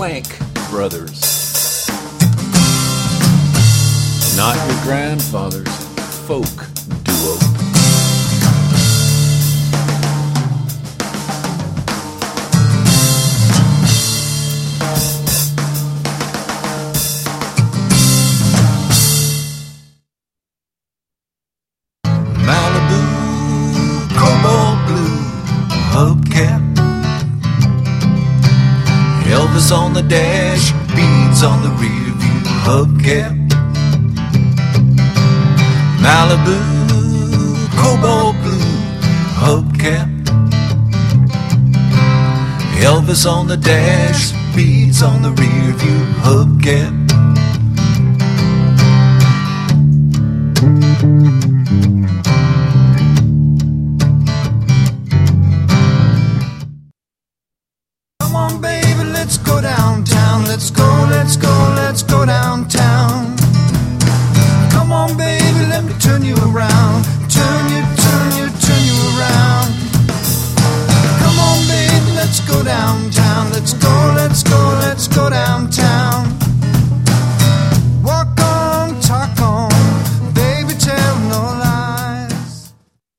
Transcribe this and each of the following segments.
Clank Brothers. Not your grandfather's folk duo. Malibu, cobalt blue, hubcap. Elvis on the dash, beads on the rear view hubcap. Malibu, cobalt blue, hubcap. Elvis on the dash, beads on the rear view hubcap. Come on, baby, let's go downtown. Let's go, let's go, let's go downtown. Come on, baby, let me turn you around. Turn you around. Come on, baby, let's go downtown. Let's go, let's go, let's go downtown. Walk on, talk on, baby, tell no lies.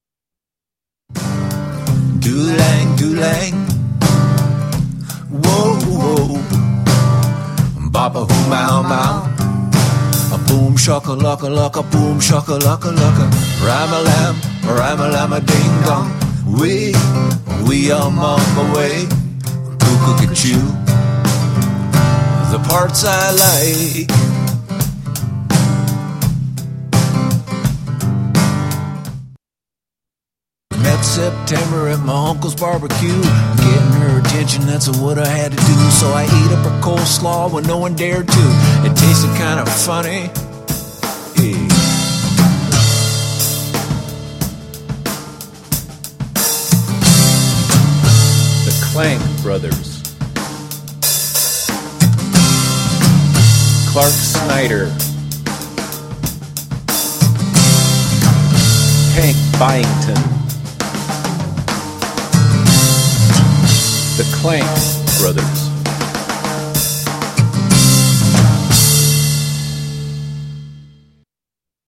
Doo-lang, doo-lang. Whoa, whoa, baba hoo mow mow, a boom shaka laka laka, boom shaka laka laka, ram a ding dong. We are on the way, cuckoo-ca-choo, the parts I like. Met September at my uncle's barbecue, getting her attention, that's what I had to do. So I ate up her coleslaw when no one dared to. It tasted kind of funny. Yeah. The Clank Brothers. Clark Snyder. Hank Byington. The Clank Brothers.